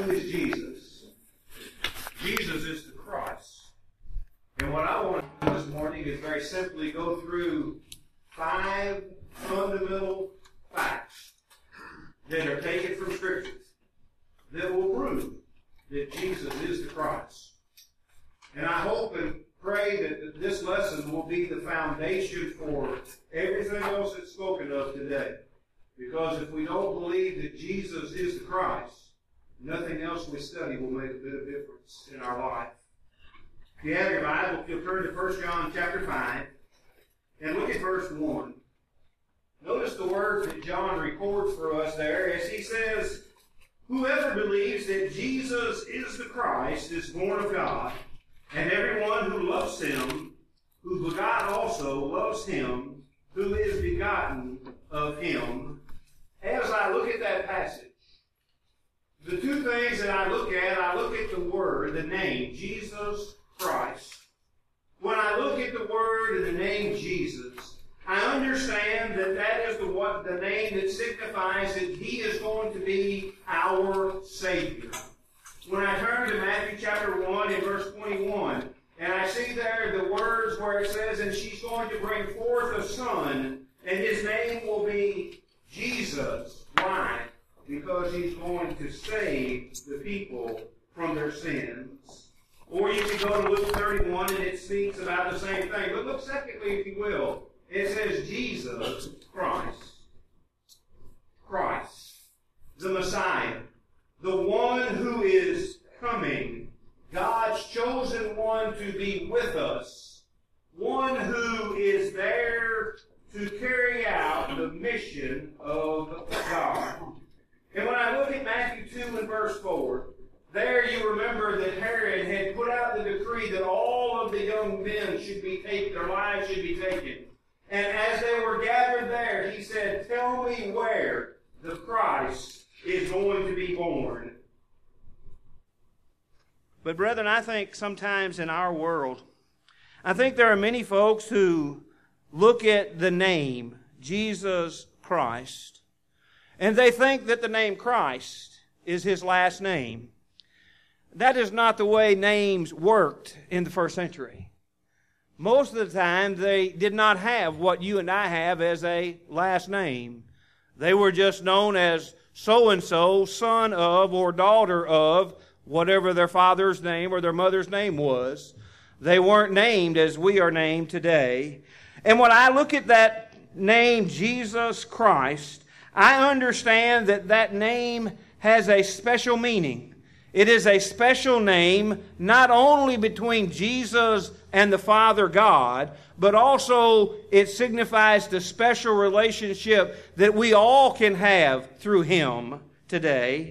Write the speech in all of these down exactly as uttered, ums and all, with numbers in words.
who is Jesus? Jesus is the Christ. And what I want to do this morning is very simply go through five fundamental facts that are taken from Scripture that will prove that Jesus is the Christ. And I hope and pray that this lesson will be the foundation for everything else that's spoken of today. Because if we don't believe that Jesus is the Christ, nothing else we study will make a bit of difference in our life. If you have your Bible, you'll turn to First John chapter five and look at verse one. Notice the words that John records for us there as he says, "Whoever believes that Jesus is the Christ is born of God, and everyone who loves him, who begot also, loves him who is begotten of him." As I look at that passage, the two things that I look at, I look at the word, the name, Jesus Christ. When I look at the word and the name Jesus, I understand that that is the, what, the name that signifies that He is going to be our Savior. When I turn to Matthew chapter one and verse twenty-one, and I see there the words where it says, "And she's going to bring forth a son, and his name will be Jesus." Why? Because He's going to save the people from their sins. Or you can go to Luke thirty-one, and it speaks about the same thing. But look secondly, if you will. It says Jesus Christ. Christ. The Messiah. The one who is coming. God's chosen one to be with us. One who is there to carry out the mission of God. And when I look at Matthew two and verse four, there you remember that Herod had put out the decree that all of the young men should be taken, their lives should be taken. And as they were gathered there, he said, "Tell me where the Christ is going to be born." But brethren, I think sometimes in our world, I think there are many folks who look at the name, Jesus Christ, and they think that the name Christ is His last name. That is not the way names worked in the first century. Most of the time, they did not have what you and I have as a last name. They were just known as so-and-so, son of or daughter of whatever their father's name or their mother's name was. They weren't named as we are named today. And when I look at that name, Jesus Christ, I understand that that name has a special meaning. It is a special name not only between Jesus and the Father God, but also it signifies the special relationship that we all can have through Him today.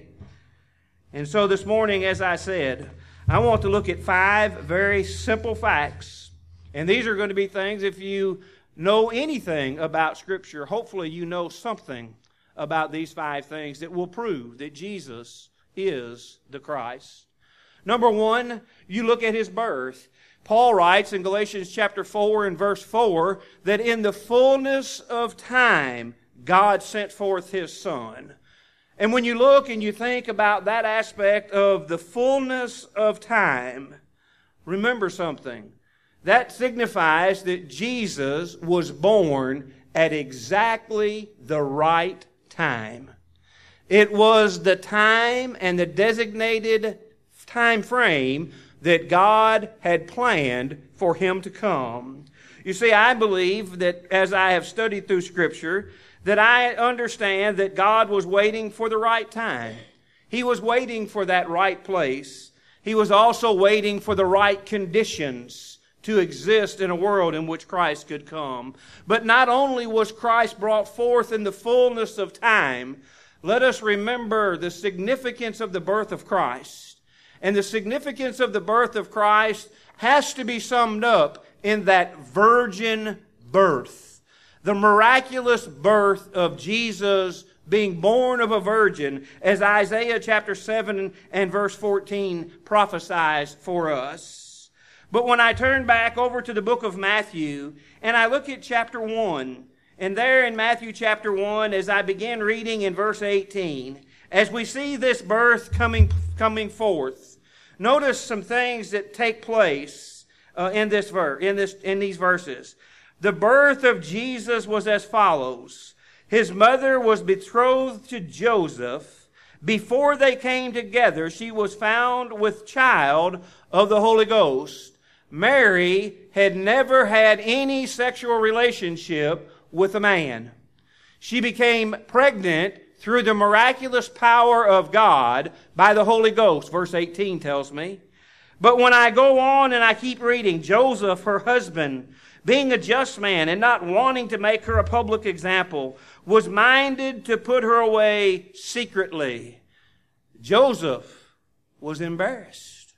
And so this morning, as I said, I want to look at five very simple facts. And these are going to be things, if you know anything about Scripture, hopefully you know something about these five things that will prove that Jesus is the Christ. Number one, you look at His birth. Paul writes in Galatians chapter four and verse four that in the fullness of time, God sent forth His Son. And when you look and you think about that aspect of the fullness of time, remember something. That signifies that Jesus was born at exactly the right time. It was the time and the designated time frame that God had planned for Him to come. You see, I believe that as I have studied through Scripture, that I understand that God was waiting for the right time. He was waiting for that right place. He was also waiting for the right conditions to exist in a world in which Christ could come. But not only was Christ brought forth in the fullness of time, let us remember the significance of the birth of Christ. And the significance of the birth of Christ has to be summed up in that virgin birth. The miraculous birth of Jesus being born of a virgin, as Isaiah chapter seven and verse fourteen prophesies for us. But when I turn back over to the book of Matthew, and I look at chapter one, and there in Matthew chapter one, as I begin reading in verse eighteen, as we see this birth coming, coming forth, notice some things that take place uh, in this verse, in this, in these verses. The birth of Jesus was as follows. His mother was betrothed to Joseph. Before they came together, she was found with child of the Holy Ghost. Mary had never had any sexual relationship with a man. She became pregnant through the miraculous power of God by the Holy Ghost, verse eighteen tells me. But when I go on and I keep reading, Joseph, her husband, being a just man and not wanting to make her a public example, was minded to put her away secretly. Joseph was embarrassed.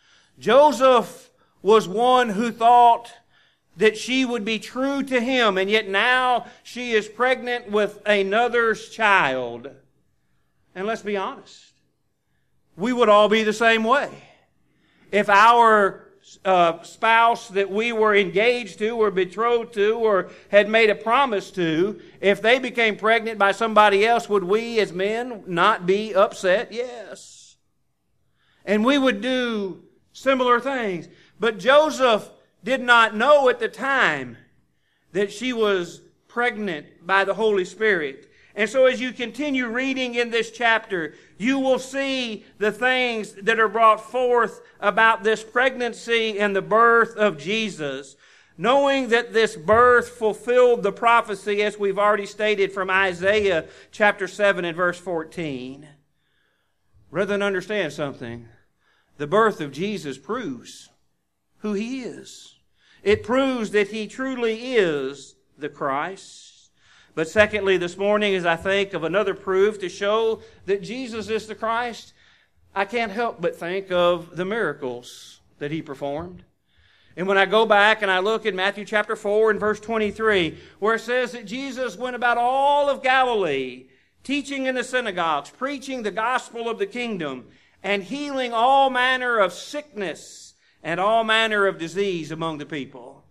Joseph was one who thought that she would be true to him, and yet now she is pregnant with another's child. And let's be honest, we would all be the same way. If our uh, spouse that we were engaged to or betrothed to or had made a promise to, if they became pregnant by somebody else, would we as men not be upset? Yes. And we would do similar things. But Joseph did not know at the time that she was pregnant by the Holy Spirit. And so as you continue reading in this chapter, you will see the things that are brought forth about this pregnancy and the birth of Jesus, knowing that this birth fulfilled the prophecy, as we've already stated from Isaiah chapter seven and verse fourteen. Rather than understand something, the birth of Jesus proves who He is. It proves that He truly is the Christ. But secondly, this morning, as I think of another proof to show that Jesus is the Christ, I can't help but think of the miracles that He performed. And when I go back and I look in Matthew chapter four and verse twenty-three, where it says that Jesus went about all of Galilee, teaching in the synagogues, preaching the gospel of the kingdom, and healing all manner of sickness and all manner of disease among the people.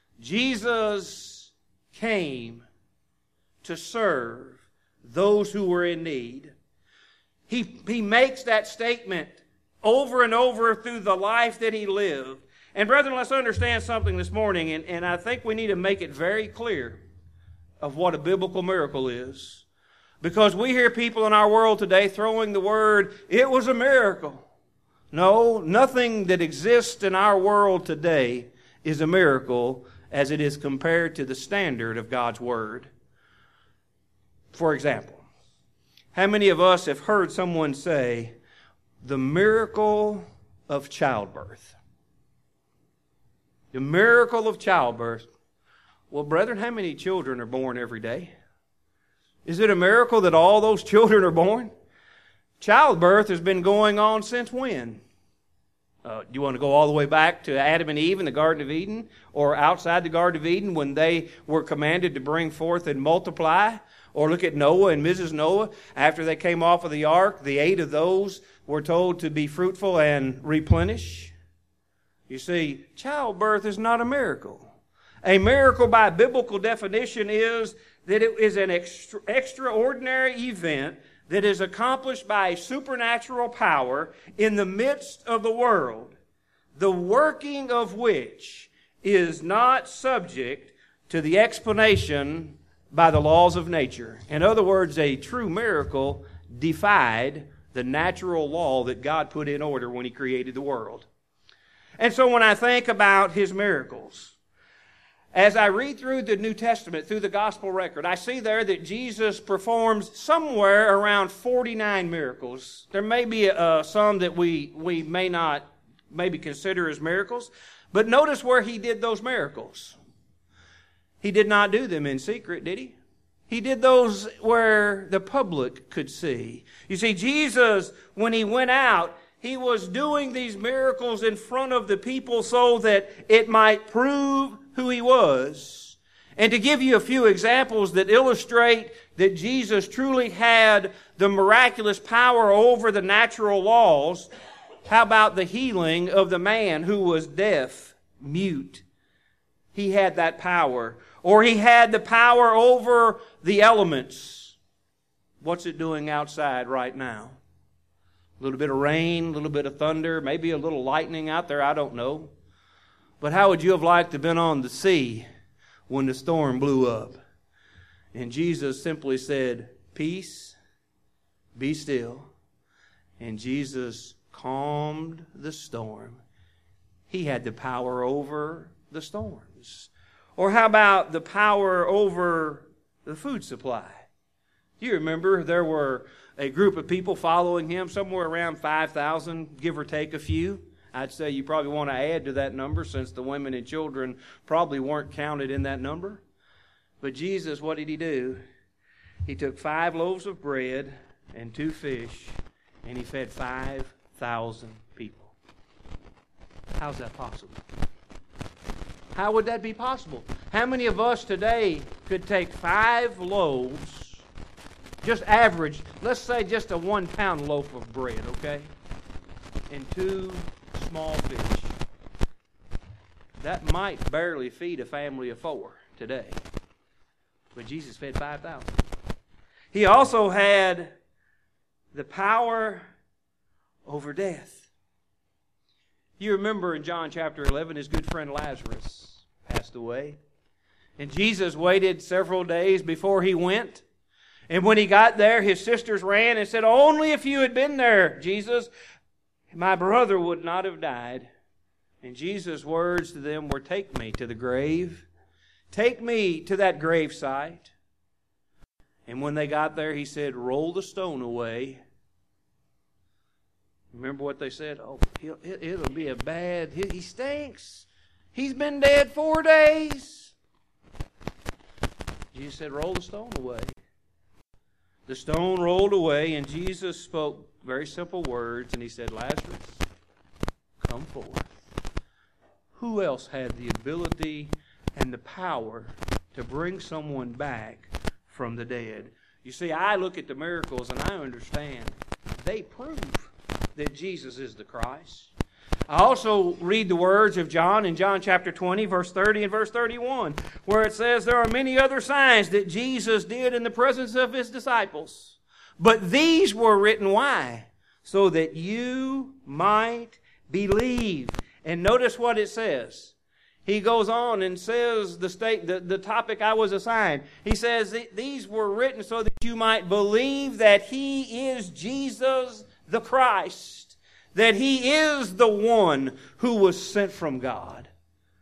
Jesus came to serve those who were in need. He, he makes that statement over and over through the life that He lived. And brethren, let's understand something this morning, and, and I think we need to make it very clear of what a biblical miracle is. Because we hear people in our world today throwing the word, it was a miracle. No, nothing that exists in our world today is a miracle as it is compared to the standard of God's Word. For example, how many of us have heard someone say, the miracle of childbirth? The miracle of childbirth. Well, brethren, how many children are born every day? Is it a miracle that all those children are born? Childbirth has been going on since when? Uh, do you want to go all the way back to Adam and Eve in the Garden of Eden? Or outside the Garden of Eden when they were commanded to bring forth and multiply? Or look at Noah and Missus Noah. After they came off of the ark, the eight of those were told to be fruitful and replenish. You see, childbirth is not a miracle. A miracle by biblical definition is that it is an extra, extraordinary event that is accomplished by a supernatural power in the midst of the world, the working of which is not subject to the explanation by the laws of nature. In other words, a true miracle defied the natural law that God put in order when He created the world. And so when I think about His miracles, as I read through the New Testament, through the gospel record, I see there that Jesus performs somewhere around forty-nine miracles. There may be uh, some that we, we may not maybe consider as miracles, but notice where He did those miracles. He did not do them in secret, did He? He did those where the public could see. You see, Jesus, when He went out, He was doing these miracles in front of the people so that it might prove who He was. And to give you a few examples that illustrate that Jesus truly had the miraculous power over the natural laws, how about the healing of the man who was deaf, mute? He had that power. Or He had the power over the elements. what's it doing outside right now? A little bit of rain, a little bit of thunder, maybe a little lightning out there, I don't know. But how would you have liked to have been on the sea when the storm blew up? And Jesus simply said, "Peace, be still." And Jesus calmed the storm. He had the power over the storms. Or how about the power over the food supply? Do you remember there were a group of people following him, somewhere around five thousand, give or take a few? I'd say you probably want to add to that number, since the women and children probably weren't counted in that number. But Jesus, what did he do? He took five loaves of bread and two fish, and he fed five thousand people. How's that possible? How would that be possible? How many of us today could take five loaves, just average, let's say just a one pound loaf of bread, okay, and two small fish? That might barely feed a family of four today. But Jesus fed five thousand. He also had the power over death. You remember in John chapter eleven, his good friend Lazarus passed away. And Jesus waited several days before he went. And when he got there, his sisters ran and said, "Only if you had been there, Jesus, my brother would not have died." And Jesus' words to them were, "Take me to the grave. Take me to that grave site." And when they got there, he said, "Roll the stone away." Remember what they said? "Oh, he'll, it'll be a bad, he, he stinks. He's been dead four days." Jesus said, "Roll the stone away." The stone rolled away, and Jesus spoke very simple words, and he said, "Lazarus, come forth." Who else had the ability and the power to bring someone back from the dead? You see, I look at the miracles and I understand they prove that Jesus is the Christ. I also read the words of John in John chapter twenty, verse thirty and verse thirty-one, where it says, "There are many other signs that Jesus did in the presence of his disciples. But these were written," why? "So that you might believe." And notice what it says. He goes on and says the state, the, the topic I was assigned. He says, "These were written so that you might believe that he is Jesus the Christ, that he is the one who was sent from God."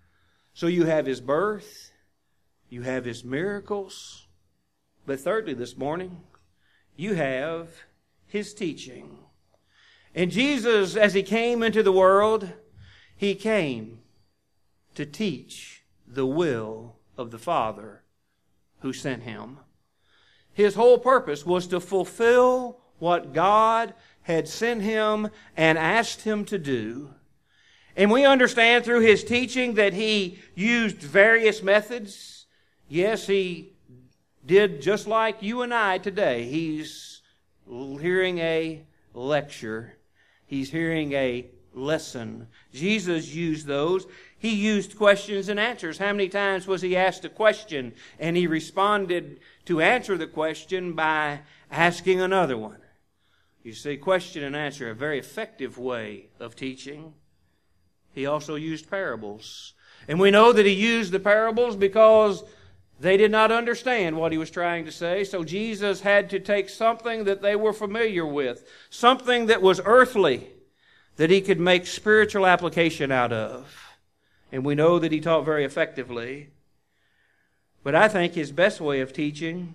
So you have his birth, you have his miracles, but thirdly this morning, you have his teaching. And Jesus, as he came into the world, he came to teach the will of the Father who sent him. His whole purpose was to fulfill what God had sent him and asked him to do. And we understand through his teaching that he used various methods. Yes, he did just like you and I today. He's hearing a lecture. He's hearing a lesson. Jesus used those. He used questions and answers. How many times was he asked a question and he responded to answer the question by asking another one? You see, question and answer, a very effective way of teaching. He also used parables. And we know that he used the parables because they did not understand what he was trying to say. So Jesus had to take something that they were familiar with, something that was earthly, that he could make spiritual application out of. And we know that he taught very effectively. But I think his best way of teaching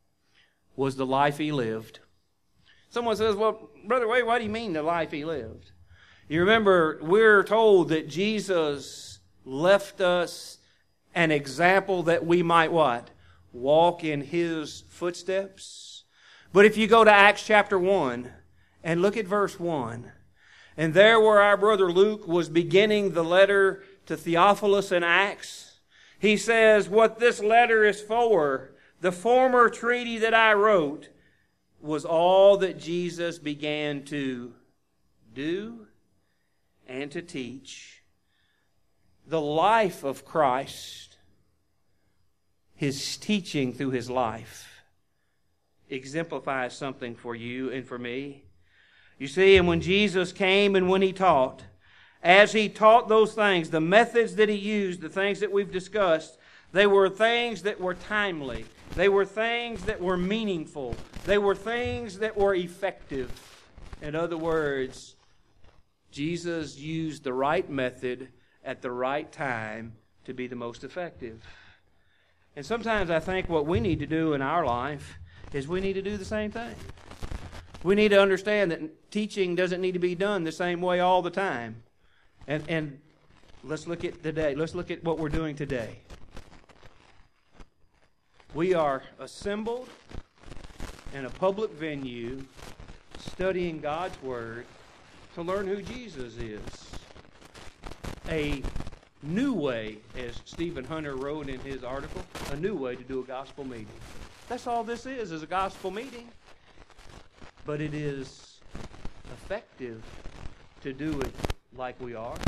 was the life he lived. Someone says, "Well, Brother Wade, what do you mean the life he lived?" You remember, we're told that Jesus left us an example that we might what? Walk in his footsteps. But if you go to Acts chapter one and look at verse one, and there where our brother Luke was beginning the letter to Theophilus in Acts, he says, "What this letter is for, the former treaty that I wrote, was all that Jesus began to do and to teach." The life of Christ, his teaching through his life, exemplifies something for you and for me. You see, and when Jesus came and when He taught, as He taught those things, the methods that He used, the things that we've discussed, they were things that were timely. They were things that were meaningful. They were things that were effective. In other words, Jesus used the right method at the right time to be the most effective. And sometimes I think what we need to do in our life is we need to do the same thing. We need to understand that teaching doesn't need to be done the same way all the time. And, and let's look at today. Let's look at what we're doing today. We are assembled in a public venue studying God's Word to learn who Jesus is. A new way, as Stephen Hunter wrote in his article, a new way to do a gospel meeting. That's all this is, is a gospel meeting. But it is effective to do it like we are.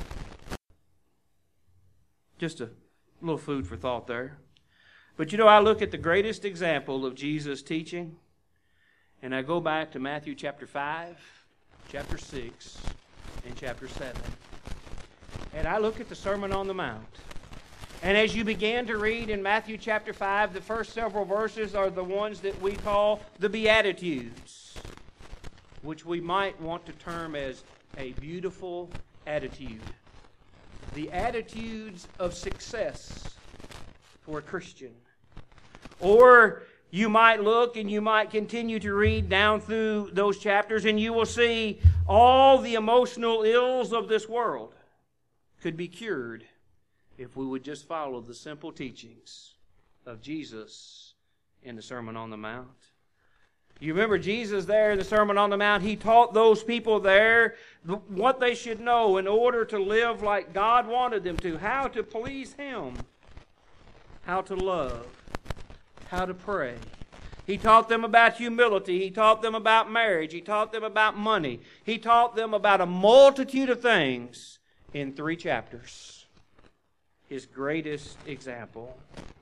Just a little food for thought there. But you know, I look at the greatest example of Jesus' teaching, and I go back to Matthew chapter five, chapter six, and chapter seven. And I look at the Sermon on the Mount. And as you began to read in Matthew chapter five, the first several verses are the ones that we call the Beatitudes, which we might want to term as a beautiful attitude. The attitudes of success for a Christian. Or you might look and you might continue to read down through those chapters and you will see all the emotional ills of this world could be cured if we would just follow the simple teachings of Jesus in the Sermon on the Mount. You remember Jesus there in the Sermon on the Mount, He taught those people there what they should know in order to live like God wanted them to, how to please Him, how to love, how to pray. He taught them about humility. He taught them about marriage. He taught them about money. He taught them about a multitude of things in three chapters. His greatest example.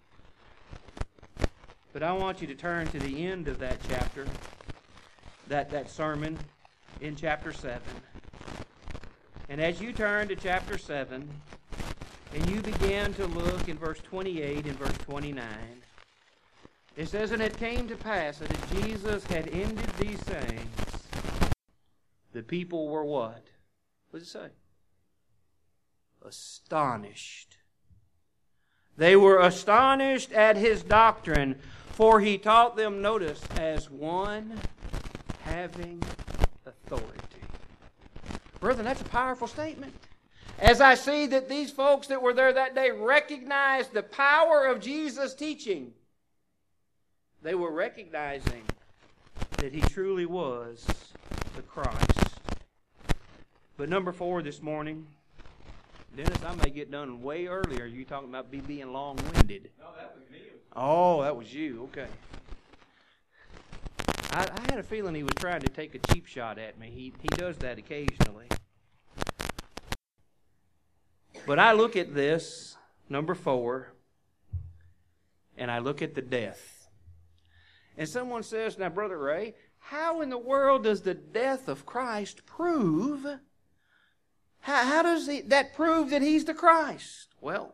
But I want you to turn to the end of that chapter, that, that sermon in chapter seven. And as you turn to chapter seven, and you begin to look in verse twenty-eight and verse twenty-nine, it says, "And it came to pass that as Jesus had ended these sayings, the people were" what? What does it say? Astonished. They were astonished at His doctrine, for He taught them, notice, as one having authority. Brethren, that's a powerful statement. As I see that these folks that were there that day recognized the power of Jesus' teaching, they were recognizing that He truly was the Christ. But number four this morning, Dennis, I may get done way earlier. You talking about me being long-winded? No, that was me. Oh, that was you. Okay. I, I had a feeling he was trying to take a cheap shot at me. He he does that occasionally. But I look at this, number four, and I look at the death. And someone says, "Now, Brother Ray, how in the world does the death of Christ prove? How, how does he, that prove that He's the Christ?" Well,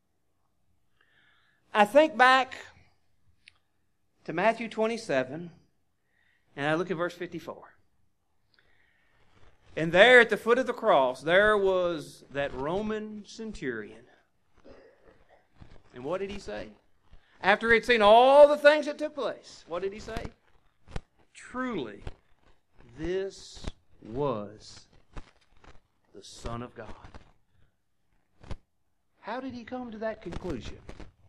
I think back to Matthew twenty-seven, and I look at verse fifty-four. And there at the foot of the cross, there was that Roman centurion. And what did he say? After he'd seen all the things that took place, what did he say? "Truly, this was the Son of God." How did he come to that conclusion?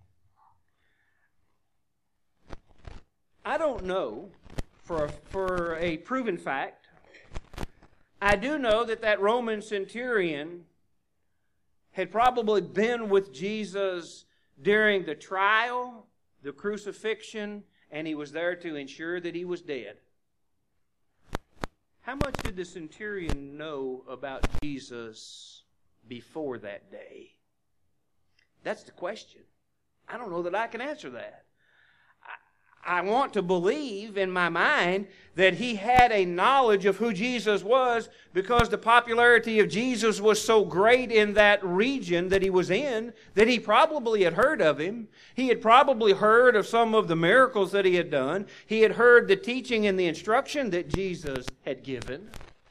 I don't know for a, for a proven fact. I do know that that Roman centurion had probably been with Jesus during the trial, the crucifixion, and he was there to ensure that he was dead. How much did the centurion know about Jesus before that day? That's the question. I don't know that I can answer that. I want to believe in my mind that he had a knowledge of who Jesus was, because the popularity of Jesus was so great in that region that he was in that he probably had heard of him. He had probably heard of some of the miracles that he had done. He had heard the teaching and the instruction that Jesus had given.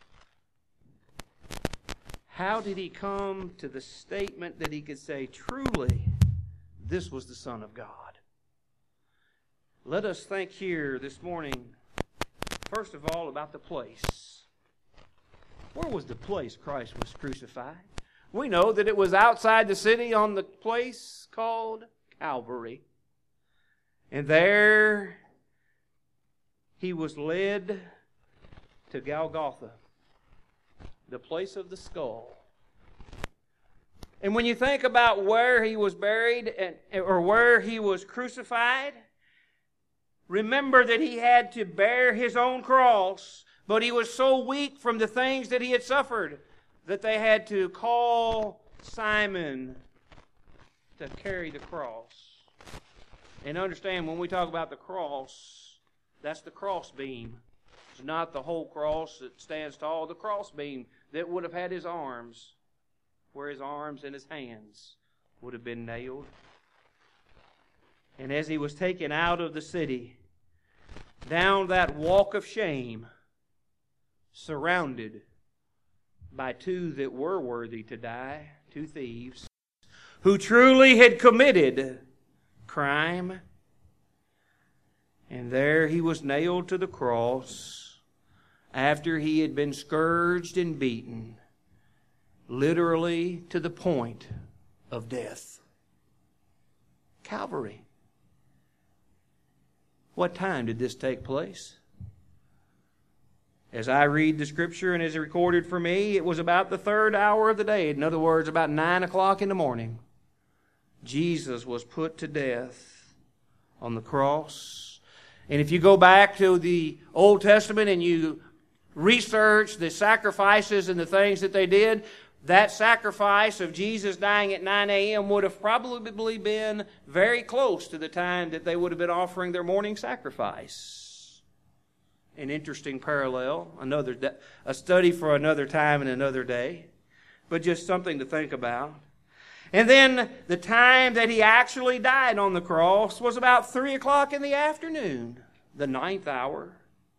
How did he come to the statement that he could say, truly, this was the Son of God? Let us think here this morning, first of all, about the place. Where was the place Christ was crucified? We know that it was outside the city on the place called Calvary. And there he was led to Golgotha, the place of the skull. And when you think about where he was buried and, or where he was crucified, remember that he had to bear his own cross, but he was so weak from the things that he had suffered that they had to call Simon to carry the cross. And understand, when we talk about the cross, that's the cross beam. It's not the whole cross that stands tall. The cross beam that would have had his arms, where his arms and his hands would have been nailed. And as he was taken out of the city, down that walk of shame, surrounded by two that were worthy to die, two thieves, who truly had committed crime. And there he was nailed to the cross after he had been scourged and beaten, literally to the point of death. Calvary. What time did this take place? As I read the Scripture and as it recorded for me, it was about the third hour of the day. In other words, about nine o'clock in the morning. Jesus was put to death on the cross. And if you go back to the Old Testament and you research the sacrifices and the things that they did, that sacrifice of Jesus dying at nine a.m. would have probably been very close to the time that they would have been offering their morning sacrifice. An interesting parallel, another a study for another time and another day, but just something to think about. And then the time that he actually died on the cross was about three o'clock in the afternoon, the ninth hour.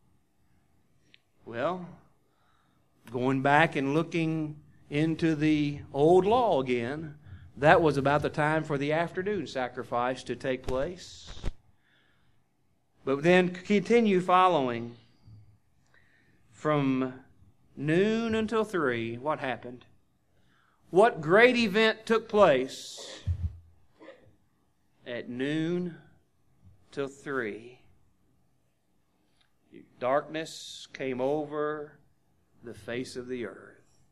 Well, going back and looking into the old law again, that was about the time for the afternoon sacrifice to take place. But then continue following. From noon until three, what happened? What great event took place at noon till three? Darkness came over the face of the earth.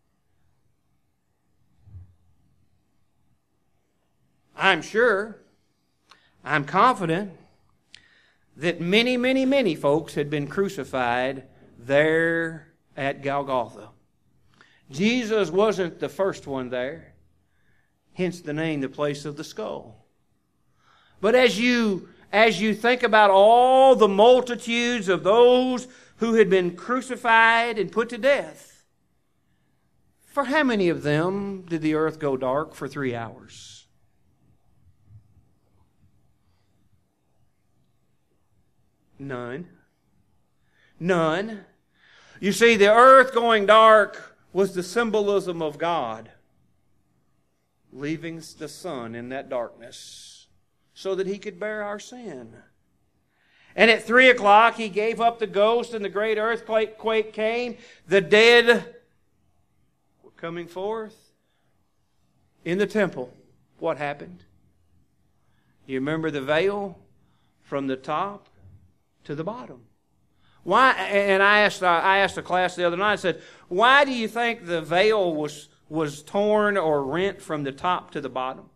I'm sure, I'm confident that many, many, many folks had been crucified there at Golgotha. Jesus wasn't the first one there, hence the name, the place of the skull. But as you, as you think about all the multitudes of those who had been crucified and put to death, for how many of them did the earth go dark for three hours? None. None. You see, the earth going dark was the symbolism of God leaving the sun in that darkness so that he could bear our sin. And at three o'clock, he gave up the ghost and the great earthquake came. The dead were coming forth in the temple. What happened? You remember the veil from the top to the bottom. Why? And I asked I asked a class the other night. I said, "Why do you think the veil was was torn or rent from the top to the bottom?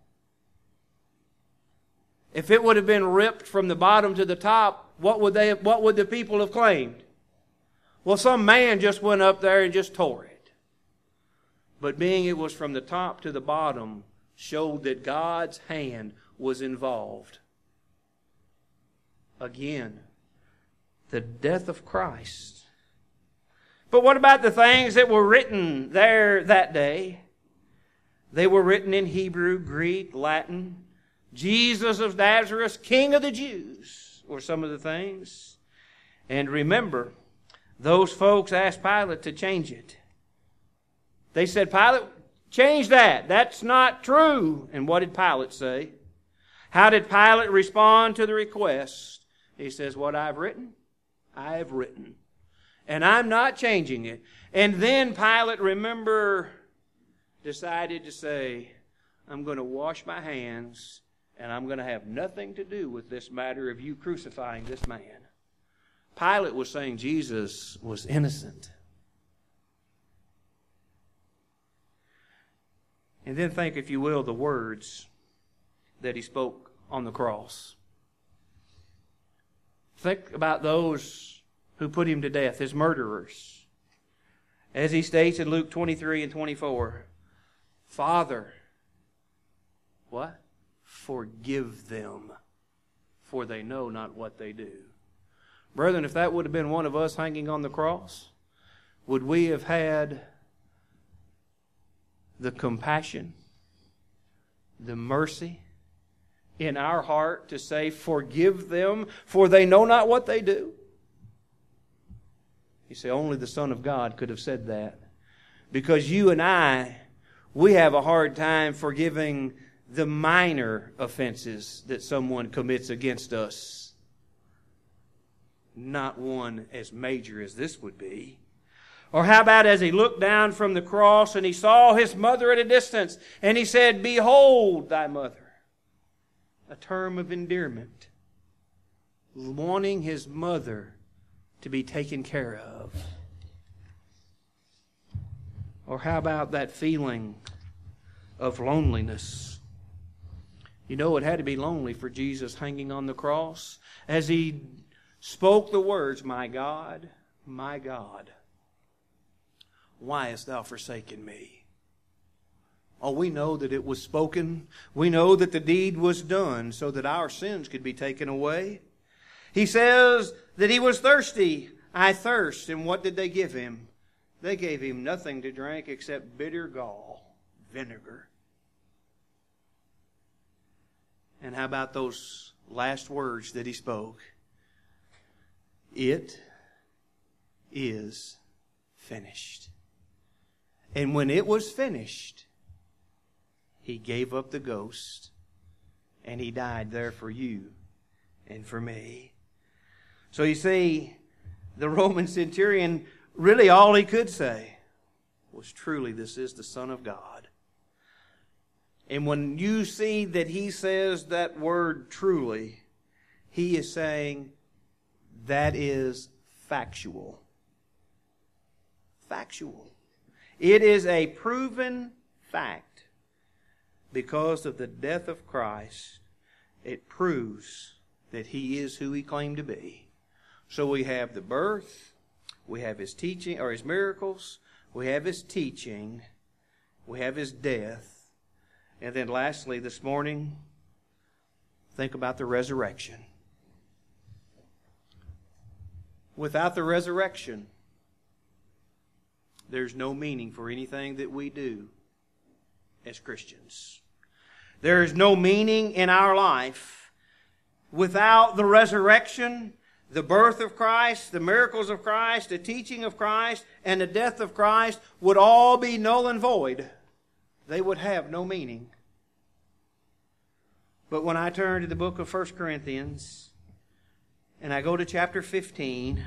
If it would have been ripped from the bottom to the top, what would they? What would the people have claimed? Well, some man just went up there and just tore it. But being it was from the top to the bottom, showed that God's hand was involved. again, the death of Christ. But what about the things that were written there that day? They were written in Hebrew, Greek, Latin. Jesus of Nazareth, King of the Jews, were some of the things. And remember, those folks asked Pilate to change it. They said, Pilate, change that. That's not true. And what did Pilate say? How did Pilate respond to the request? He says, what I've written, I have written. And I'm not changing it. And then Pilate, remember, decided to say, I'm going to wash my hands and I'm going to have nothing to do with this matter of you crucifying this man. Pilate was saying Jesus was innocent. And then think, if you will, the words that he spoke on the cross. Think about those who put him to death, his murderers. As he states in Luke twenty-three and twenty-four, Father, what? Forgive them, for they know not what they do. Brethren, if that would have been one of us hanging on the cross, would we have had the compassion, the mercy in our heart to say, forgive them, for they know not what they do? You say, only the Son of God could have said that. Because you and I, we have a hard time forgiving the minor offenses that someone commits against us. Not one as major as this would be. Or how about as he looked down from the cross and he saw his mother at a distance and he said, behold thy mother. A term of endearment. Wanting his mother to be taken care of. Or how about that feeling of loneliness? You know, it had to be lonely for Jesus hanging on the cross as he spoke the words, my God, my God, why hast thou forsaken me? Oh, we know that it was spoken. We know that the deed was done so that our sins could be taken away. He says that he was thirsty. I thirst. And what did they give him? They gave him nothing to drink except bitter gall, vinegar. And how about those last words that he spoke? It is finished. And when it was finished, he gave up the ghost and he died there for you and for me. So you see, the Roman centurion, really all he could say was, truly, this is the Son of God. And when you see that he says that word truly, he is saying that is factual. Factual. It is a proven fact. Because of the death of Christ, it proves that he is who he claimed to be. So we have the birth, we have his teaching, or his miracles, we have his teaching, we have his death, and then lastly this morning, think about the resurrection. Without the resurrection, there's no meaning for anything that we do as Christians. There is no meaning in our life without the resurrection, the birth of Christ, the miracles of Christ, the teaching of Christ, and the death of Christ would all be null and void. They would have no meaning. But when I turn to the book of First Corinthians, and I go to chapter fifteen,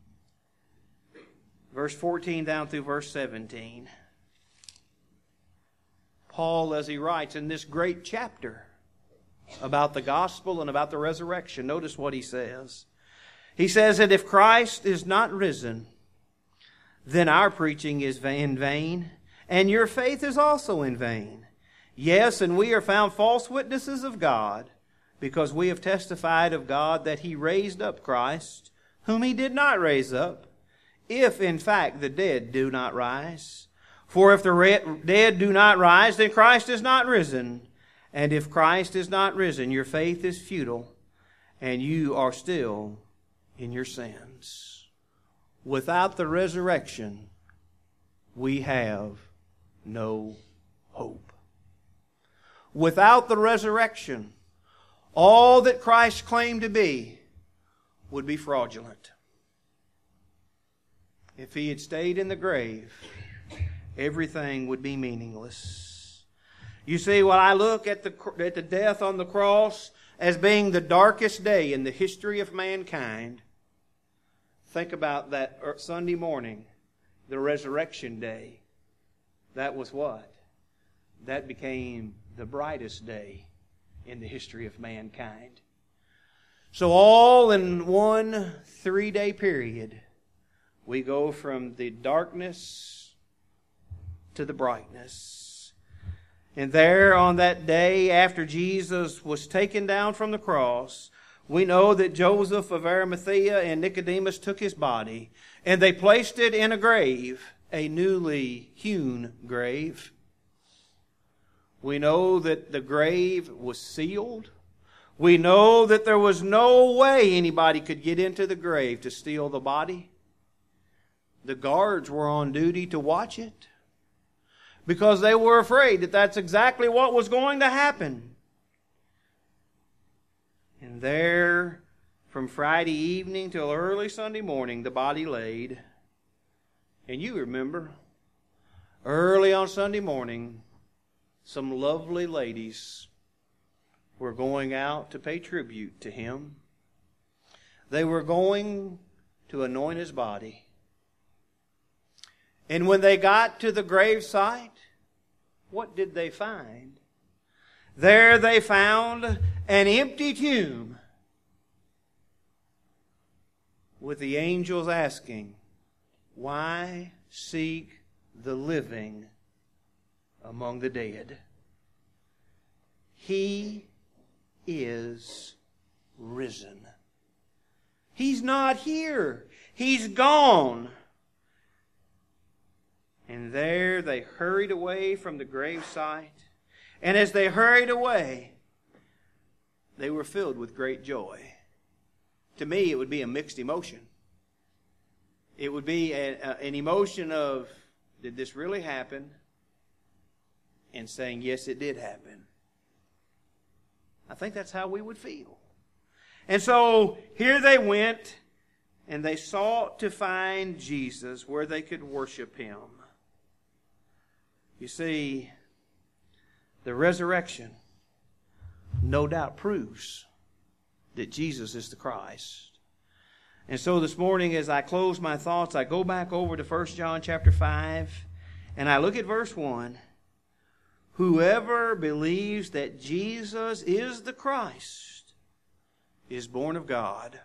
verse fourteen down through verse seventeen, Paul, as he writes in this great chapter about the gospel and about the resurrection, notice what he says. He says that if Christ is not risen, then our preaching is in vain, and your faith is also in vain. Yes, and we are found false witnesses of God, because we have testified of God that he raised up Christ, whom he did not raise up, if in fact the dead do not rise. For if the dead do not rise, then Christ is not risen. And if Christ is not risen, your faith is futile, and you are still in your sins. Without the resurrection, we have no hope. Without the resurrection, all that Christ claimed to be would be fraudulent. If He had stayed in the grave, everything would be meaningless. You see, when I look at the, at the death on the cross as being the darkest day in the history of mankind, think about that Sunday morning, the resurrection day. That was what? That became the brightest day in the history of mankind. So all in one three-day period, we go from the darkness to the brightness. And there on that day after Jesus was taken down from the cross, we know that Joseph of Arimathea and Nicodemus took His body and they placed it in a grave, a newly hewn grave. We know that the grave was sealed. We know that there was no way anybody could get into the grave to steal the body. The guards were on duty to watch it because they were afraid that that's exactly what was going to happen. And there, from Friday evening till early Sunday morning, the body laid. And you remember, early on Sunday morning, some lovely ladies were going out to pay tribute to Him. They were going to anoint His body. And when they got to the gravesite, what did they find? There they found an empty tomb with the angels asking, "Why seek the living among the dead? He is risen." He's not here. He's gone. And there they hurried away from the gravesite. And as they hurried away, they were filled with great joy. To me, it would be a mixed emotion. It would be a, a, an emotion of, did this really happen? And saying, yes, it did happen. I think that's how we would feel. And so here they went, and they sought to find Jesus where they could worship Him. You see, the resurrection no doubt proves that Jesus is the Christ. And so this morning, as I close my thoughts, I go back over to First John chapter five, and I look at verse one. Whoever believes that Jesus is the Christ is born of God.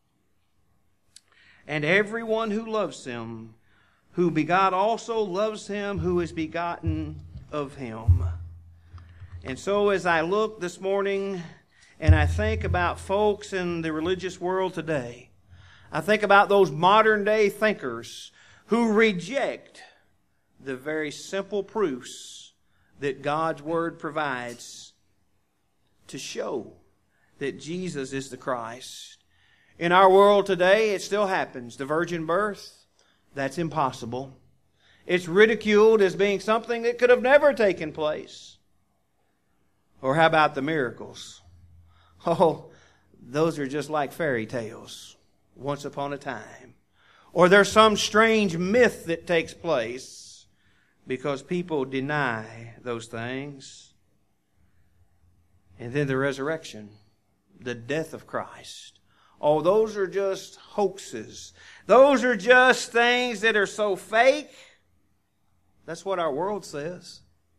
And everyone who loves Him, who begot also loves Him who is begotten of Him. And so as I look this morning and I think about folks in the religious world today, I think about those modern day thinkers who reject the very simple proofs that God's Word provides to show that Jesus is the Christ. In our world today, it still happens. The virgin birth, that's impossible. It's ridiculed as being something that could have never taken place. Or how about the miracles? Oh, those are just like fairy tales, once upon a time. Or there's some strange myth that takes place because people deny those things. And then the resurrection, the death of Christ. Oh, those are just hoaxes. Those are just things that are so fake. That's what our world says.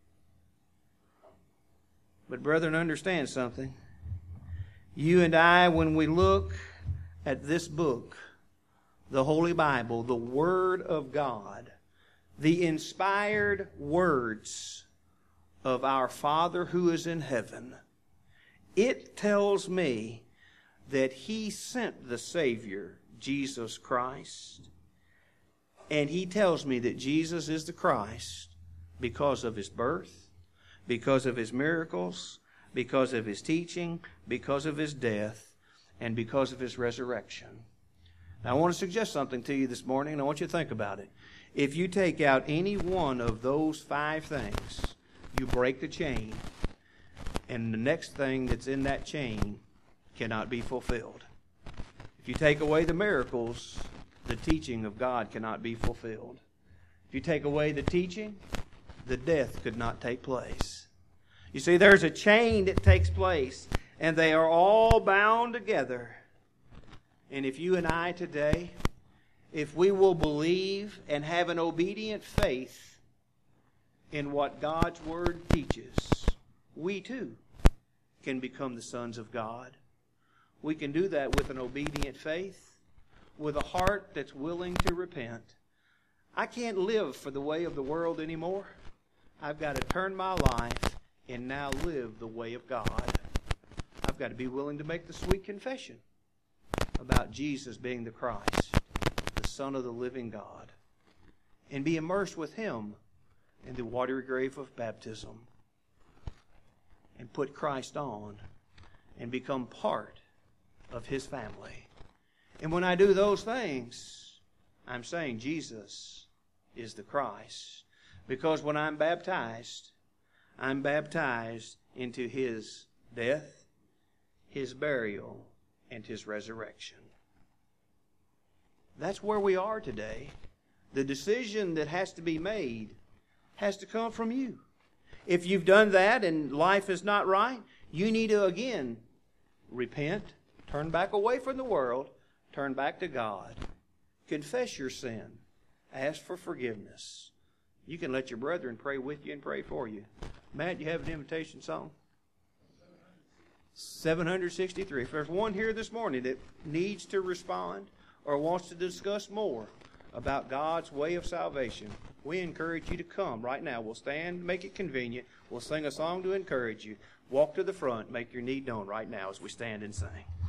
But brethren, understand something. You and I, when we look at this book, the Holy Bible, the Word of God, the inspired words of our Father who is in heaven, it tells me that He sent the Savior, Jesus Christ. And He tells me that Jesus is the Christ because of His birth, because of His miracles, because of His teaching, because of His death, and because of His resurrection. Now, I want to suggest something to you this morning, and I want you to think about it. If you take out any one of those five things, you break the chain, and the next thing that's in that chain cannot be fulfilled. If you take away the miracles, the teaching of God cannot be fulfilled. If you take away the teaching, the death could not take place. You see, there's a chain that takes place, and they are all bound together. And if you and I today, if we will believe and have an obedient faith in what God's Word teaches, we too can become the sons of God. We can do that with an obedient faith, with a heart that's willing to repent. I can't live for the way of the world anymore. I've got to turn my life and now live the way of God. I've got to be willing to make the sweet confession about Jesus being the Christ, the Son of the living God, and be immersed with Him in the watery grave of baptism, and put Christ on and become part of His family. And when I do those things, I'm saying Jesus is the Christ. Because when I'm baptized, I'm baptized into His death, His burial, and His resurrection. That's where we are today. The decision that has to be made has to come from you. If you've done that and life is not right, you need to again repent, turn back away from the world, turn back to God. Confess your sin. Ask for forgiveness. You can let your brethren pray with you and pray for you. Matt, you have an invitation song? seven sixty-three. If there's one here this morning that needs to respond or wants to discuss more about God's way of salvation, we encourage you to come right now. We'll stand, make it convenient. We'll sing a song to encourage you. Walk to the front, make your need known right now as we stand and sing.